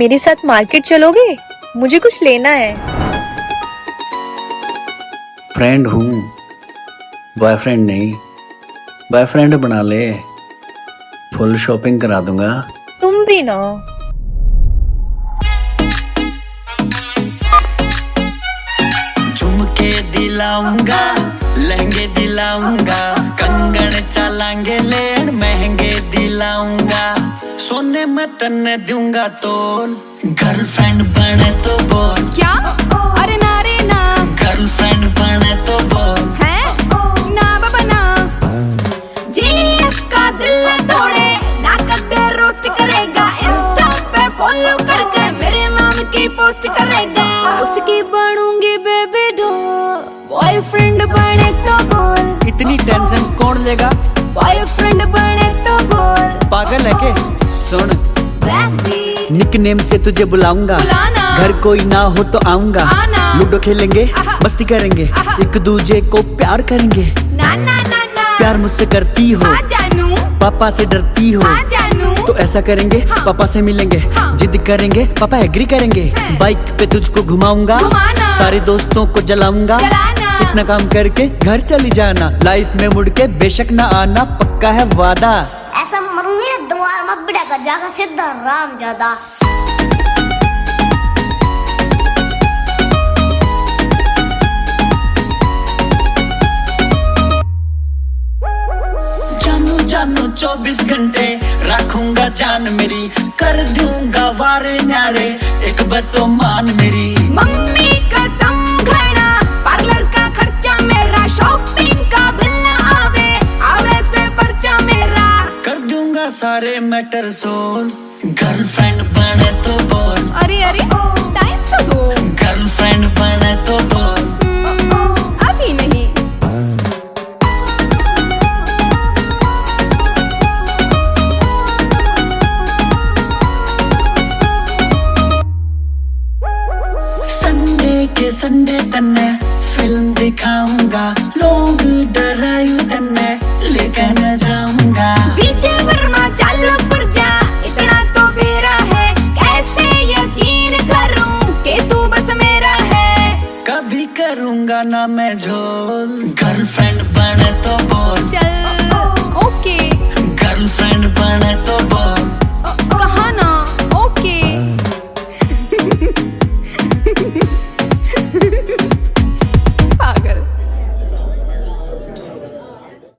मेरे साथ मार्केट चलोगे? मुझे कुछ लेना है। फ्रेंड हूँ, बॉयफ्रेंड नहीं। बॉयफ्रेंड बना ले, फुल शॉपिंग करा दूंगा। तुम भी ना। झुमके दिलाऊंगा, लहंगे दिलाऊंगा, कंगन चलाएंगे लेन महंगे दिलाऊंगा। सोने में तन्ने दूंगा तोल, गर्लफ्रेंड बने तो बोल। क्या? अरे ना रे ना। गर्लफ्रेंड बने तो बोल। है ना बाबा ना। जीएफ का दिल तोड़े ना कदे रोस्ट करेगा, इंस्टा पे फॉलो करके मेरे नाम की पोस्ट करेगा। उसकी बनूंगी बेबी डॉल, बॉयफ्रेंड बने तो बोल। इतनी टेंशन कौन लेगा? बॉयफ्रेंड बने तो बोल। पागल है के? सुन, निकनेम से तुझे बुलाऊंगा, घर कोई ना हो तो आऊंगा। लूडो खेलेंगे, मस्ती करेंगे, एक दूजे को प्यार करेंगे। ना ना ना ना। प्यार मुझसे करती हो, जानू। पापा से डरती हो, जानू। तो ऐसा करेंगे, पापा से मिलेंगे, जिद करेंगे, पापा एग्री करेंगे। बाइक पे तुझको घुमाऊंगा, सारे दोस्तों को जलाऊंगा। इतना काम करके घर चली जाना, लाइफ में मुड़ के बेशक ना आना, पक्का है वादा। ऐसा मरूंगी ना द्वार में बिड़ा का जागा सीधा राम ज्यादा। जानू जानू 24 घंटे रखूंगा जान मेरी, कर दूंगा वारे न्यारे एक बात तो मान मेरी। मम्मी कसम घड़ा, पार्लर का खर्चा मेरा, शॉपिंग का बिल ना आवे, आवे से पर्चा मेरा। कर दूंगा सारे मैटर सोल, गर्लफ्रेंड बने तो बोल। अरे अरे टाइम तो दो। गर्लफ्रेंड बने तो बोल। अभी नहीं। संडे के संडे तन्ने फिल्म दिखाऊंगा, लोग डरायू तन्ने लेकर न जाऊं।